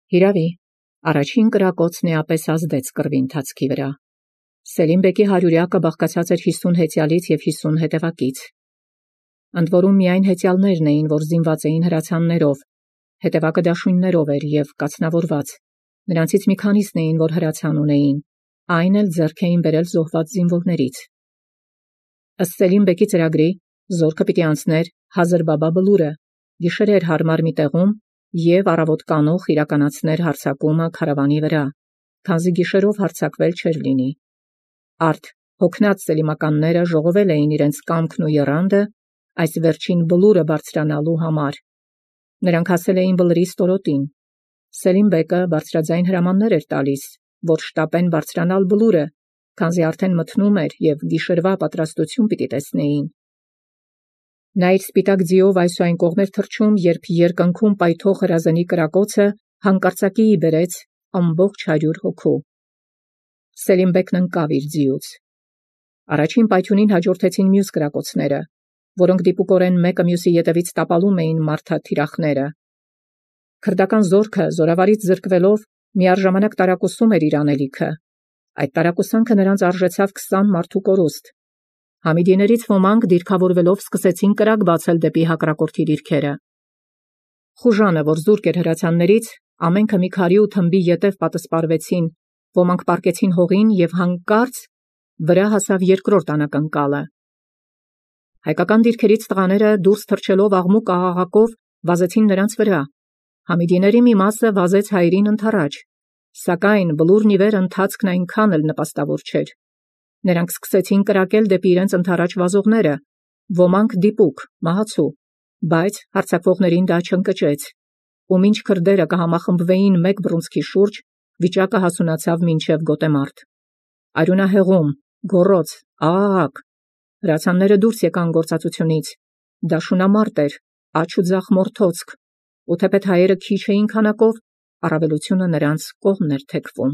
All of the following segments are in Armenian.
Հիրավի, առաջին կրակոցն էապես ազդեց կռվի ընթացքի վրա։ Սելիմ բեկի հարյուրյակը բաղկացած էր 50 հեծյալից և 50 հետևակից։ Ընդ որում միայն հեծյալներն էին, որ զինված էին հրացաններով, հետևակը դաշույններով էր և կացնավորված, նրանցից մի քանիսն էին, որ հրացան ունեին, այն էլ ձեռք էին բերել զոհված զինվորներից։ Ըստ Սելիմ բեկի ծրագրի, զորքը պիտի անցներ Հազրբաբա բլուրը, գիշերեր հարմար մի տեղում և առավոտ կանուխ իրականացներ հարձակումը քարավանի վրա, քանզի գիշերով հարձակվել չէր լինի։ Արդ հոգնած սելիմականները ժողովել էին իրենց կամքն ու եռանդը այս վերջին բլուրը բարձրանալու համար։ Նրանք հասել էին բլրի ստորոտին։ Սելիմ բեկը բարձրաձայն հրամաններ էր տալիս, որ շտապեն բարձրանալ բլուրը, քանզի արդեն մթնում էր և գիշերվա պատրաստություն պիտի տեսնեին։ Նա իր սպիտակ ձիով այս ու այն կողմ էր թռչում, երբ երկնքում պայթող հրազենի կրակոցը հանկարծակի բերեց ամբողջ 100 հոգու։ Սելիմ բեկն ընկավ իր ձիուց։ Առաջին պայթյունին հաջորդեցին մյուս կրակոցները, որոնք դիպուկորեն մեկը մյուսի ետևից տապալում էին մարդաթիրախները։ Քրդական զորքը զորավարից զրկվելով միառժամանակ տարակուսում էր իր անելիքը։ Այդ տարակուսանքը նրանց արժեցավ 20 մարդու կորուստ։ Համիդիներից ոմանք դիրքավորվելով սկսեցին կրակ բացել դեպի հակառակորդի դիրքերը։ Խուժանը, որ զուրկ էր հրացաններից, ամենքը մի քարի ու թմբի ետև պատսպարվեցին, ոմանք պառկեցին հողին և հանկարծ վրա հասավ երկրորդ անակնկալը։ Հայկական դիրքերից տղաները դուրս թռչելով աղմուկ աղաղակով վազեցին նրանց վրա։ Համիդիների մի մասը վազեց հայերին ընդառաջ, սակայն բլուրն ի վեր ընթացքն այնքան էլ նպաստավոր չէր։ Նրանք սկսեցին կրակել դեպի իրենց ընդառաջ վազողները, ոմանք դիպուկ, մահացու, բայց հարձակվողներին դա չընկճեց, ու մինչ քրդերը կհամախմբվեին մեկ բռունցքի շուրջ, վիճակը հասունացավ մինչև գոտեմարտ։ Արյունահեղում, գոռոց, աղաղակ։ Հրացանները դուրս եկան գործածությունից, դաշունամարտ էր, աջ ու ձախ մորթոցք, ու թեպետ հայերը քիչ էին քանակով, առավելությունը նրանց կողմն էր թեքվում։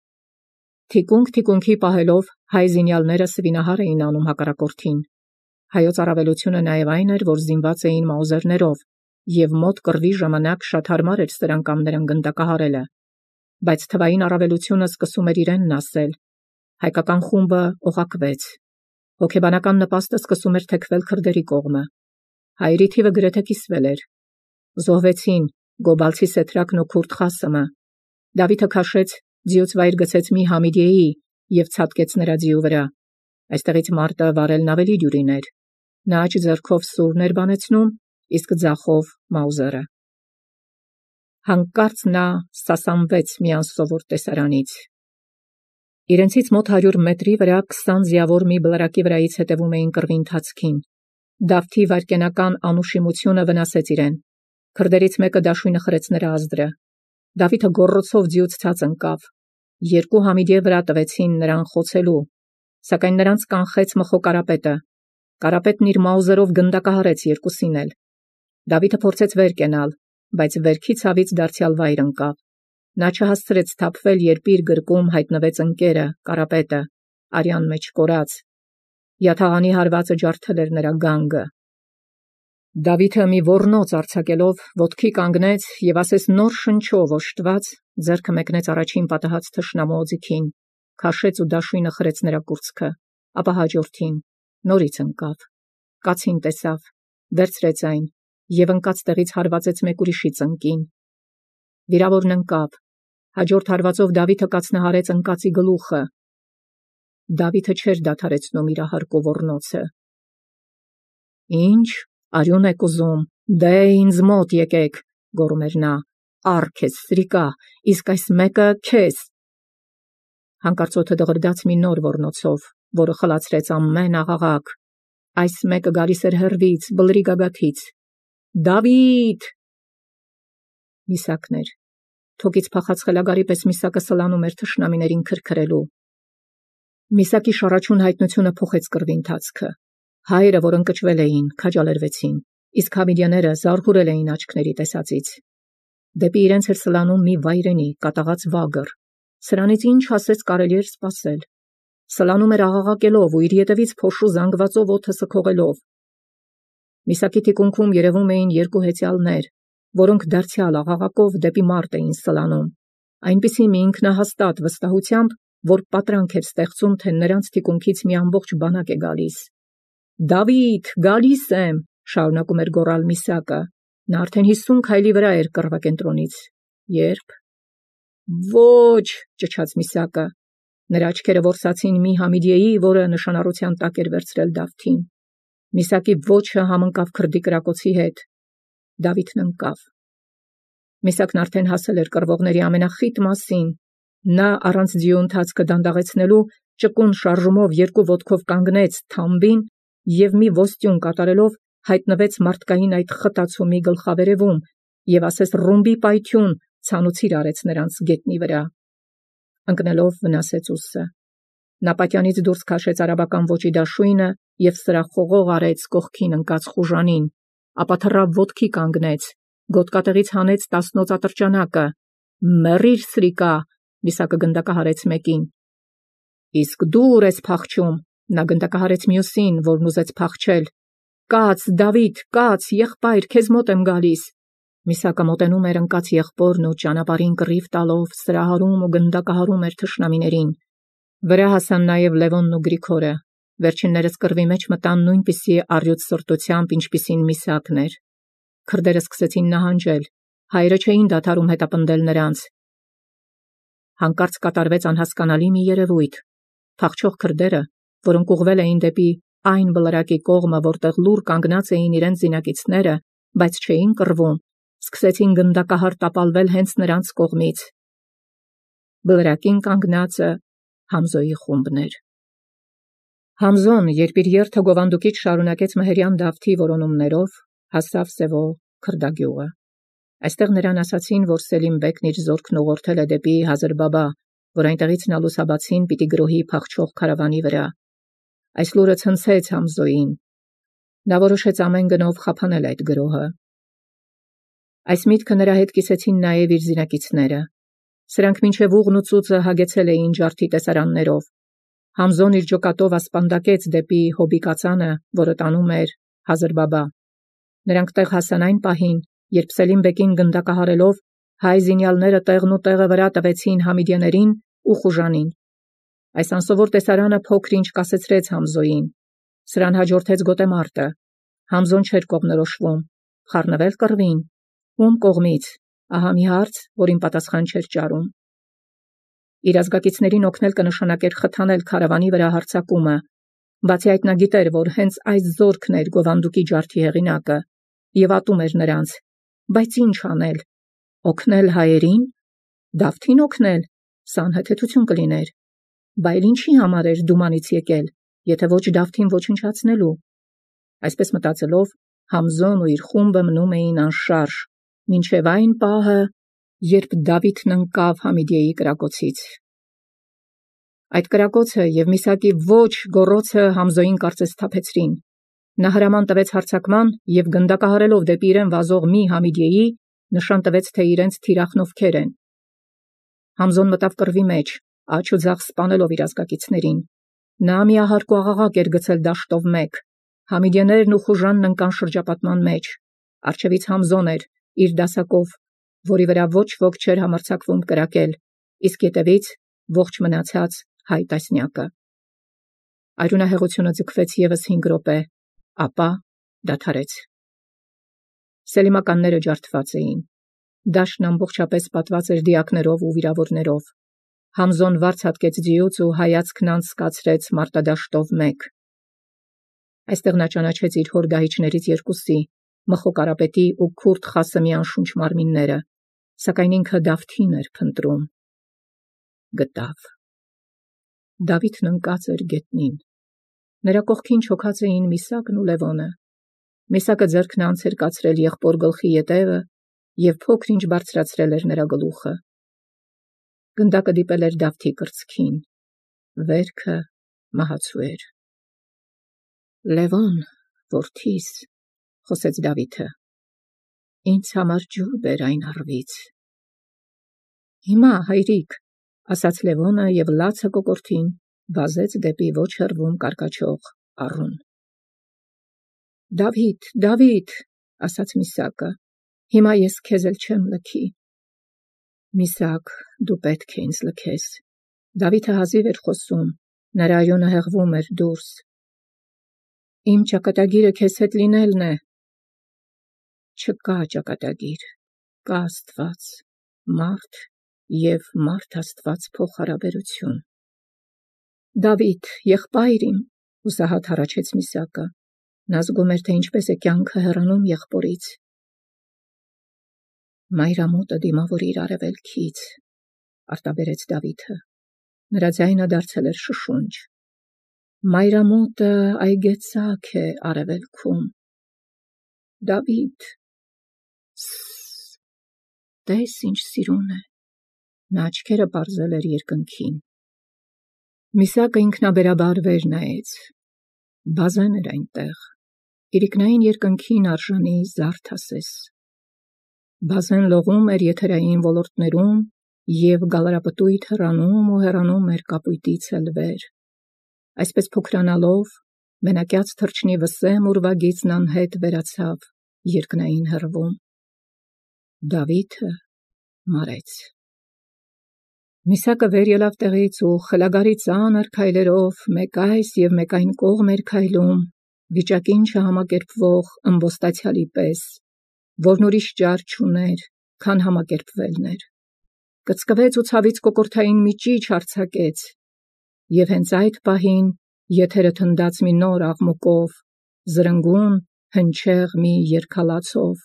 Թիկունք թիկունքի պահելով հայ զինյալները սվինահար էին անում հակառակորդին։ Հայոց առավելությունը նաև այն էր, որ զինված էին մաուզերներով, և մոտ կռվի ժամանակ շատ հարմար էր սրան կամ նրան գնդակահարելը։ Բայց թվային առավելությունը սկսում էր իրենն ասել։ Հայկական խումբը օղակվեց։ Հոգեբանական նպաստը սկսում էր թեքվել քրդերի կողմը։ Հայերի թիվը գրեթե կիսվել էր։ Զոհվեցին Գոբալցի Սեթրակն ու Քուրդ Խասմը։ Դավիթը քաշեց, ձիուց վայր գցեց մի Համիդիեի և ցատկեց նրա ձիու վրա։ Այստեղից մարտը վարելն ավելի դյուրին էր։ Նա աջ ձեռքով սուրն էր բանեցնում, իսկ ձախով մաուզերը։ Հանկարծ նա սասանվեց մի անսովոր տեսարանից։ Իրենցից մոտ 100 մետրի վրա 20 ձիավոր մի բլրակի վրայից հետևում էին կռվի ընթացքին։ Դավթի վայրկենական անուշիմությունը վնասեց իրեն։ Քրդերից մեկը դաշույնը խրեց նրա ազդրը։ Դավիթը գոռոցով ձիուց ցած ընկավ։ Երկու Համիդիե վրա տվեցին նրան խոցելու, սակայն նրանց կանխեց մխո Կարապետը։ Կարապետն իր մաուզերով գնդակահարեց երկուսին էլ։ Դավիթը փորձեց վեր կենալ, բայց վերքի ցավից դարձյալ վայր ընկավ։ Նա չհասցրեց թափվել, երբ իր գրկում հայտնվեց ընկերը, Կարապետը, արյան մեջ կորած։ Յաթաղանի հարվածը ջարդել էր նրա գանգը։ Դավիթը մի ոռնոց արձակելով ոտքի կանգնեց և ասես նոր շնչով օժտված ձեռքը մեկնեց առաջին պատահած թշնամու օձիքին, քաշեց ու դաշույնը խրեց նրա կուրծքը, ապա հաջորդին, նորից ընկավ, կացին տեսավ, վերցրեց այն և ընկած տեղից հարվածեց մեկ ուրիշի ծնկին։ Վիրավորն ընկավ, հաջորդ հարվածով Դավիթը կացնահարեց ընկածի գլուխը։ Դավիթը չէր դադարեցնում իր ահարկու ոռնոցը։ «Ինչ, արյուն եք ուզում, դե ինձ մոտ եկեք», գոռում էր նա, «առ քեզ սրիկա, իսկ այս մեկը քեզ»։ Հանկարծ օդը դղրդաց մի նոր ոռնոցով, որը խլացրեց ամեն աղաղակ։ Այս մեկը գալիս էր հեռվից, բլրի գագաթից։ «Դավիթ»։ Միսակն էր։ Թոկից փախած խելագարի պես միսակը սլանում էր թշնամիներին քրքրելու։ Միսակի շառաչուն հայտնությունը փոխեց կռվի ընթացքը։ Հայերը, որ ընկճվել էին, քաջալերվեցին, իսկ Համիդիաները զարհուրել էին աչքների տեսածից։ Դեպի իրենց էր սլանում մի վայրենի, կատաղած վագր։ Սրանից ինչ ասես կարելի էր սպասել։ Սլանում էր աղաղակելով ու իր ետևից փոշու զանգվածով օդը սքողելով։ Միսակի թիկունքում երևում էին երկու հեծյալներ, որոնք դարձյալ աղաղակով դեպի մարտ էին սլանում, այնպիսի մի ինքնահաստատ վստահությամբ, որ պատրանք էր ստեղծում, թե նրանց թիկունքից մի ամբողջ բանակ է գալիս։ «Դավիթ, գալիս եմ», շարունակում էր գոռալ Միսակը, նա արդեն 50 քայլի վրա էր կռվակենտրոնից։ Երբ։ «Ոչ», ճչաց Միսակը, նրա աչքերը որսացին մի Համիդիեի, որը նշանառության տակ էր վերցրել Դավթին։ Միսակի ոչը համընկավ քրդի կրակոցի հետ։ Դավիթն ընկավ։ Միսակն արդեն հասել էր կռվողների ամենախիտ մասին։ Նա առանց ձիու ընթացքը դանդաղեցնելու ճկուն շարժումով երկու ոտքով կանգնեց թամբին և մի ոստյուն կատարելով հայտնվեց մարդկային այդ խտացումի գլխավերևում և ասես ռումբի պայթյուն ցանուցիր արեց նրանց գետնի վրա։ Ընկնելով վնասեց ուսը։ Նա պատյանից դուրս քաշեց արաբական ոճի դաշույնը և սրախողող արեց կողքին ընկած խուժանին, ապա թռավ ոտքի կանգնեց, գոտկատեղից հանեց 10 ատրճանակը։ «Մեռիր, սրիկա», Միսակը գնդակահարեց մեկին։ «Իսկ դու ուր ես փախչում», նա գնդակահարեց մյուսին, որն ուզեց փախչել։ «Կաց, Դավիթ, կաց, եղբայր, քեզ մոտ եմ գալիս»։ Միսակը մոտենում էր ընկած եղբորն ու ճանապարհին կռիվ տալով սրահարում ու գնդակահարում էր թշնամիներին։ Վրա հասան նաև Լևոնն ու Գրիգորը։ Վերջիններս կռվի մեջ մտան նույնպիսի առյուծ սրտությամբ, ինչպիսին Միսակն էր։ Քրդերը սկսեցին նահանջել, հայերը չէին դադարում հետապնդել նրանց։ Հանկարծ կատարվեց անհասկանալի մի երևույթ։ Փախչող քրդերը, որոնք ուղղվել էին դեպի այն բլրակի կողմը, որտեղ լուռ կանգնած էին իրենց զինակիցները, բայց չէին կռվում, սկսեցին գնդակահար տապալվել հենց նրանց կողմից։ Բլրակին կանգնածը Համզոյի խումբն էր։ Համզոն, երբ իր երթը գովանդուկից շարունակեց մհերյան Դավթի որոնումներով, հասավ Սևո քրդագյուղը։ Այստեղ նրան ասացին, որ Սելիմ բեկն իր զորքն ուղղորդել է դեպի Հազրբաբա, որ այնտեղից նա լուսաբացին պիտի գրոհի փախչող քարավանի վրա։ Այս լուրը ցնցեց Համզոյին։ Նա որոշեց ամեն գնով խափանել այդ գրոհը։ Այս միտքը նրա հետ կիսեցին նաև իր զինակիցները։ Սրանք մինչև ուղն ու ծուծը հագեցել էին ջարդի տեսարաններով։ Համզոն իր ջոկատով ասպանդակեց դեպի հոբի կածանը, որը տանում էր Հազրբաբա։ Նրանք տեղ հասան այն պահին, երբ Սելիմ բեկին գնդակահարելով հայ զինյալները տեղն ու տեղը վրա տվեցին համիդիաներին ու խուժանին։ Այս անսովոր տեսարանը փոքր-ինչ կասեցրեց Համզոյին։ Սրան հաջորդեց գոտեմարտը։ Համզոն չէր կողմնորոշվում։ Խառնվել կռվին։ Ում կողմից։ Ահա մի հարց, որին պատասխան չէր ճարում։ Իր ազգակիցներին օգնել կնշանակեր խթանել քարավանի վրա հարձակումը։ Բացի այդ նա գիտեր, որ հենց այս զորքն էր գովանդուկի ջարդի հեղինակը և ատում էր նրանց։ Բայց ինչ անել։ Օգնել հայերին։ Դավթին օգնել։ Սա անհեթեթություն կլիներ։ Բայց ինչի համար էր Դումանից եկել, եթե ոչ Դավթին ոչնչացնելու։ Այսպես մտածելով, Համզոն ու իր խումբը մնում էին անշարժ, մինչև այն պահը, երբ Դավիթն ընկավ Համիդիեի կրակոցից։ Այդ կրակոցը և Միսակի ոչ գոռոցը Համզոյին կարծես սթափեցրին։ Նա հրաման տվեց հարձակման և գնդակահարելով դեպի իրեն վազող մի Համիդիեի, նշան տվեց, թե իրենց թիրախն ովքեր են։ Համզոն մտավ կռվի մեջ, աջ ու ձախ սպանելով իր ազգակիցներին։ Նա մի ահարկ ու աղաղակ էր գցել դաշտով մեկ։ Համիդիաներն ու խուժանն ընկան շրջապատման մեջ։ Առջևից Համզոն էր իր դասակով, որի վրա ոչ ոք չէր համարձակվում կրակել, իսկ ետևից ողջ մնացած հայ տասնյակը։ Արյունահեղությունը ձգվեց ևս 5 րոպե, ապա դադարեց։ Սելիմականները ջարդված էին։ Դաշտն ամբողջապես պատված էր դիակներով ու վիրավորներով։ Համզոն վարձ հատկեց ձիուց ու հայացքն անցկացրեց մարտադաշտով մեկ։ Այստեղ նա ճանաչեց իր հոր դահիճներից երկուսի, Մխո Կարապետի ու Քուրդ Խասեմի անշունչ մարմինները, սակայն ինքը Դավթին էր փնտրում։ Գտավ։ Դավիթն ընկած էր գետնին։ Նրա կողքին չոքած էին Միսակն ու Լևոնը։ Միսակը ձեռքն անց էր կացրել եղբոր գլխի ետևը և փոքր-ինչ բարձրացրել էր նրա գլուխը։ Գնդակը դիպել էր Դավթի կրծքին։ Վերքը մահացու էր։ Լևոն, որդիս, խոսեց Դավիթը, ինձ համար ջուր բեր այն առվից։ Հիմա, հայրիկ, ասաց Լևոնը և լացը կոկորդին վազեց դեպի ոչ հեռվում կարկաչող առուն։ Դավիթ, Դավիթ, ասաց Միսակը, Հիմա ես քեզ էլ չեմ լքի։ Միսակ, դու պետք է ինձ լքես։ Դավիթը հազիվ էր խոսում, նրա այունը հեղվում էր դուրս։ Իմ ճակատագիրը քեզ հետ լինելն է։ Չկա ճակատագիր, կա Աստված, մարդ և մարդ Աստված փոխհարաբերություն։ Դավիթ, եղբայր իմ, հուսահատ հառաչեց Միսակը։ Նա զգում էր, թե ինչպես է կյանքը հեռանում եղբորից։ Մայրամուտը դիմավորիր արևելքից, արտաբերեց Դավիթը։ Նրա ձայնը դարձել էր շշունչ։ Մայրամուտը այգեցակ է արևելքում։ Դավիթ, տես ինչ սիրուն է։ Նա աչքերը պարզել էր երկնքին։ Միսակը ինքնաբերաբար վեր նայեց։ Բազեն էր այնտեղ, իրիկնային երկնքին արժանի զարդ ասես։ Բազեն լողում էր եթերային ոլորտներում և գալարապտույտ հեռանում ու հեռանում էր կապույտից էլ վեր։ Այսպես փոքրանալով, մենակյաց թռչնի վսեմ ուրվագիծն անհետ վերացավ երկնային հեռվում։ Դավիթը մարեց։ Միսակը վեր ելավ տեղից ու խելագարի ծանր քայլերով մեկ այս և մեկ այն կողմ էր քայլում, վիճակին չհամակերպվող ըմբոստացյալի պես, որն ուրիշ ճար չուներ, քան համակերպվելն էր։ Կծկվեց ու ցավից կոկորդային մի ճիչ արձակեց, և հենց այդ պահին եթերը թնդաց մի նոր աղմուկով, զրնգուն, հնչեղ մի երգալացով։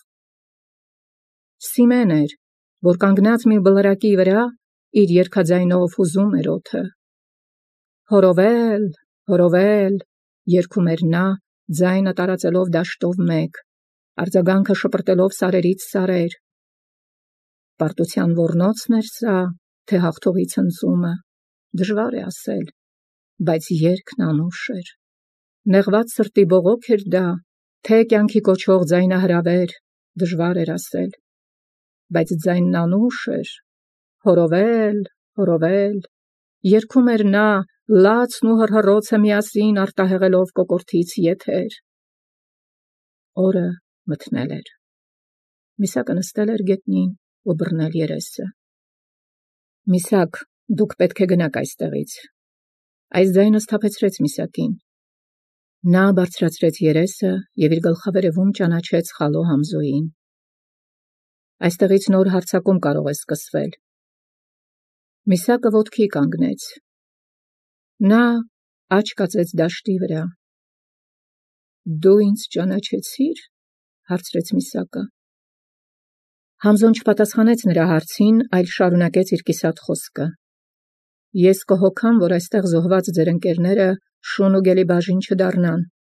Սիմեն էր, որ կանգնած մի բլրակի վրա իր երգաձայնով հուզում էր օդը։ Հորովել, հորովել, երգում էր նա, ձայնը տարածելով դաշտով մեկ, արձագանքը շպրտելով սարերից սարեր։ Պարտության ոռնոցն էր սա, թե հաղթողի ցնծումը, դժվար է ասել, բայց երգն անուշ էր։ Նեղված սրտի բողոք էր դա, թե կյանքի կոչող ձայնահրավեր, դժվար էր ասել, բայց ձայնն անուշ էր։ Հորովել, հորովել, երգում էր նա, լացն ու հռհռոցը միասին արտահեղելով կոկորդից եթեր։ Օրը մթնել էր։ Միսակը նստել էր գետնին ու բռնել երեսը։ Միսակ, դուք պետք է գնաք այստեղից։ Այս ձայնը սթափեցրեց Միսակին։ Նա բարձրացրեց երեսը և իր գլխավերևում ճանաչեց Խալո Համզոյին։ Այստեղից նոր հարձակում կարող է սկսվել։ Միսակը ոտքի կանգնեց։ Նա աչք կացեց դաշտի վրա։ Դու ինձ ճանաչեցի՞ր, հարցրեց Միսակը։ Համզոն չպատասխանեց նրա հարցին, այլ շարունակեց իր կիսատ խոսքը։ Ես կհոգամ, որ այստեղ զոհված ձեր ընկերները շուն ու գելի բաժին չդառնան։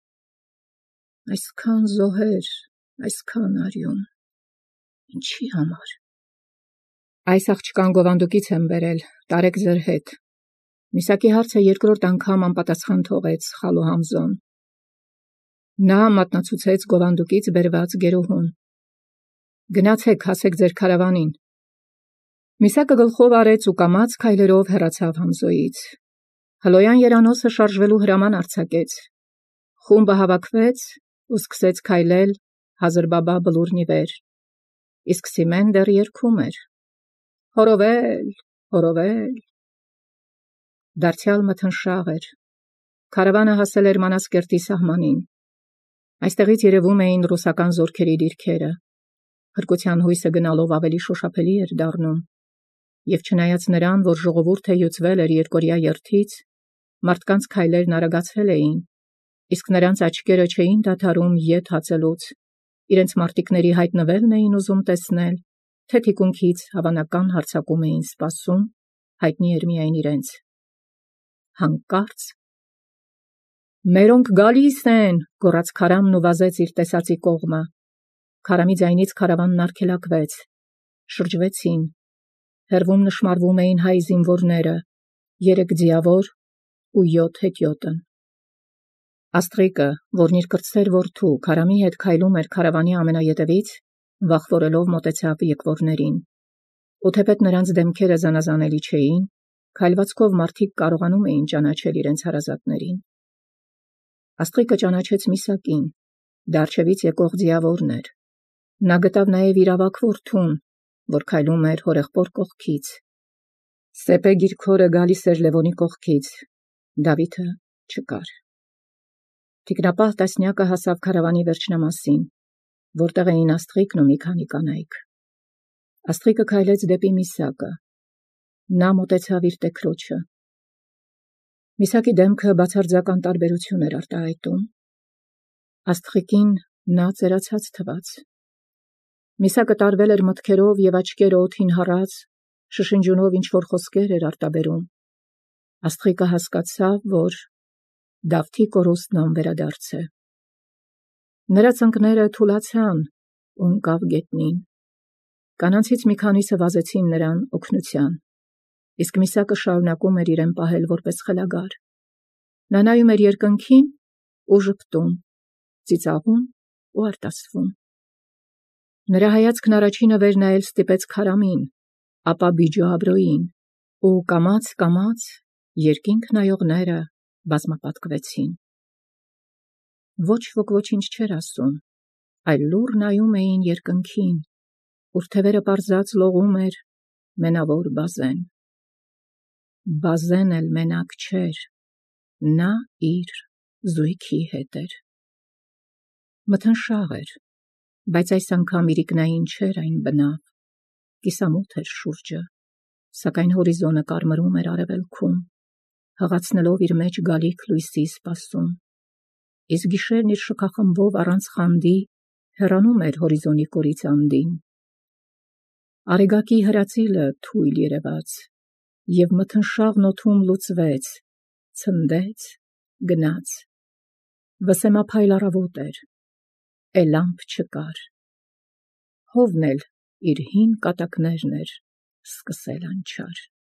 Այսքան զոհեր, այսքան արյուն։ Ինչի համար։ Այս աղջկան գովանդուկից եմ բերել, տարեք ձեր հետ։ Միսակի հարցը երկրորդ անգամ անպատասխան թողեց Խալո Համզոն։ Նա մատնացուցեց գովանդուկից բերված գերուհուն։ Գնացեք, հասեք ձեր քարավանին։ Միսակը գլխով արեց ու կամաց քայլերով հեռացավ Համզոյից։ Հլոյան երանոցը շարժվելու հրաման արձակեց։ Խումբը հավաքվեց ու սկսեց քայլել Հազրբաբա բլուրնի վեր։ Իսկ Սիմեն դեռ երգում էր. Հորովել, հորովել։ Դարձյալ մթնշաղ էր։ Քարավանը հասել էր Մանասկերտի սահմանին։ Այստեղից երևում էին ռուսական զորքերի դիրքերը։ Հրկության հույսը գնալով ավելի շոշափելի էր դառնում, և չնայած նրան, որ ժողովուրդը հյուծվել էր երկօրյա երթից, մարդկանց քայլերն արագացել էին, իսկ նրանց աչքերը չէին դադարում ետ հացելուց, իրենց մարտիկների հայտնվելն էին ուզում տեսնել, թե թիկունքից հավանական հարձակում էին սպասում, հայտնի էր միայն իրենց։ Հանկարծ «Մերոնք գալիս են», գոռաց Քարամն ու վազեց իր տեսածի կողմը։ Քարամի ձայնից քարավանն արգելակվեց։ Շրջվեցին։ Հեռվում նշմարվում էին հայ զինվորները, 3 ձիավոր ու 7 հետիոտն։ Աստղիկը, որն իր կրտսեր որդու Քարամի հետ քայլում էր քարավանի ամենաետևից, վախվորելով մոտեցավ եկվորներին։ Ու թեպետ նրանց դեմքերը զանազանելի չէին, քայլվածքով մարդիկ կարողանում էին ճանաչել իրենց հարազատներին։ Աստղիկը ճանաչեց Միսակին, դա առջևից եկող ձիավորն էր։ Նա գտավ նաև իր ավագ որդուն, որ քայլում էր հորեղբոր կողքից։ Սեպե Գիրքորը գալիս էր Լևոնի կողքից, Դավիթը չկար։ Թիկնապահ տասնյակը հասավ քարավանի վերջնամասին, որտեղ էին Աստղիկն ու մի քանի կանայք։ Աստղիկը քայլեց դեպի Միսակը։ Նա մոտեցավ իր տեքրոջը։ Միսակի դեմքը բացարձական տարբերություն էր արտահայտում։ Աստղիկին նա ծերացած թվաց։ Միսակը տարվել էր մտքերով և աչքերը օդին հառած, շշնջյունով ինչ-որ խոսքեր էր արտաբերում։ Աստղիկը հասկացավ, որ Դավթի կորուստն անվերադարձ է։ Նրա ծնկները թուլացան ու ընկավ գետնին։ Կանանցից մի քանիսը վազեցին նրան օգնության, իսկ Միսակը շարունակում էր իրեն պահել որպես խելագար։ Նա նայում էր երկնքին ու ժպտում, ծիծաղում ու արտասվում։ Նրա հայացքն առաջինը վեր նայել ստիպեց Քարամին, ապա Բիջոաբրոյին, ու կամաց երկինք նայողները բազմապատկվեցին։ Ոչ ոք ոչինչ չէր ասում, այլ լուռ նայում էին երկնքին, ուր թևերը պարզած լողում էր մենավոր Բազեն։ Բազեն էլ մենակ չէր, նա իր զույգի հետ էր։ Մթնշաղ էր, բայց այս անգամ իրիկնային չէր այն բնավ, կիսամութ էր շուրջը, սակայն հորիզոնը կարմրում էր արևելքում, հղացնելով իր մեջ գալիք լույսի սպասում, իսկ գիշերն իր շքախմբով առանց խանդի հեռանում էր հորիզոնի կորից անդին։ Արեգակի հրածիլը թույլ երևաց, և մթնշաղն օդում լուծվեց, ցնդեց, գնաց։ Վսեմափայլ առավոտ էր, էլամպ չկար։ Հովն էլ իր հին կատակներն էր սկսել անչար։